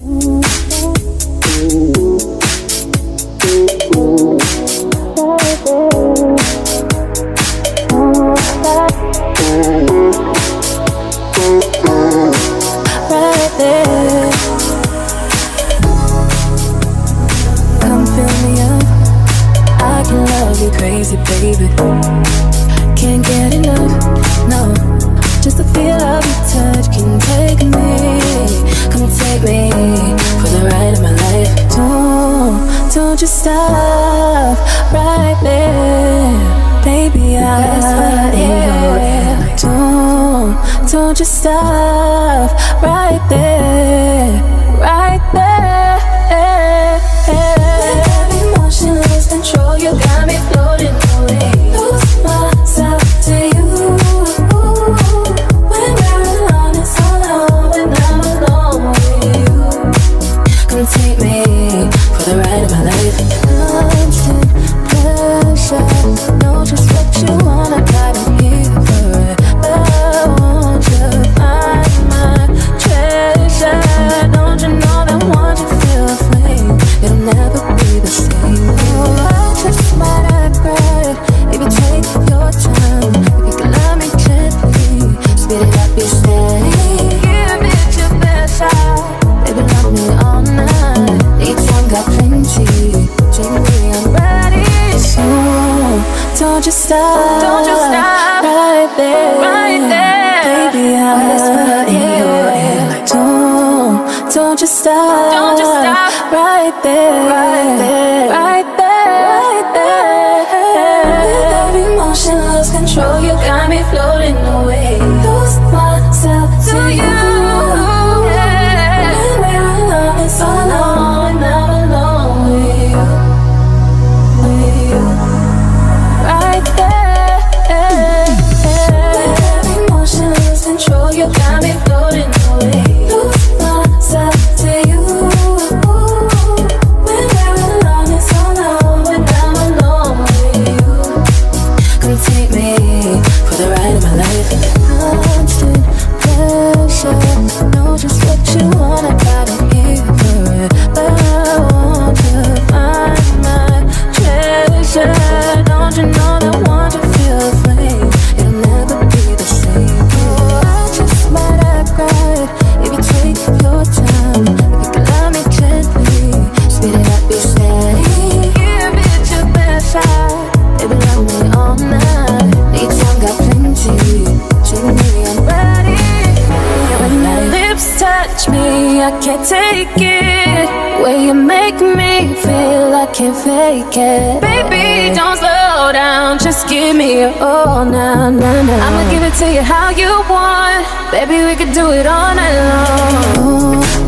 Crazy, baby. Can't get enough, no. Just the feel of your touch can take me. Come take me for the ride of my life. Don't you stop right there, baby. I'm in your air. Don't you stop right there, right there. With every emotion, lose control. You got me floating away. Lose myself to you. When we're alone, it's so long. When I'm alone with you, come take me for the ride of my life. Constant pressure, know just what you want. I gotta hear for it. I want you, find my treasure. Don't you know that once you feel the flame, it'll never be the same. Oh, I just might act right if you take your time. If you can love me gently, speed it up, you say. Give it your best shot, baby, love me all night. Each one got plenty, drink me, I'm ready. So don't you stop, right there, baby, I'm in your ear. Don't you stop, right there, right there. With every emotion, lose control. You got me floating away. Lose myself to you. When we're alone, it's so long. When I'm alone with you, right there. With every emotion, lose control. You got me floating away. Lose myself to you. When we're alone, it's so long. When I'm alone with you, come take me for the ride of my life. Constant pressure, know just what you want. I gotta hear for it. But I want to find my treasure. Don't you know that once you feel the flame, it'll never be the same. Oh, I just might act right if you take your time. If you can love me gently, speed it up, you say. Give it your best shot, baby, love me all night. Each one got plenty, treat me, I'm ready. When your lips touch me, I can't take it. Way you make me feel, I can't fake it. Baby, don't slow down, just give me your all now, now, now. I'ma give it to you how you want. Baby, we could do it all night long.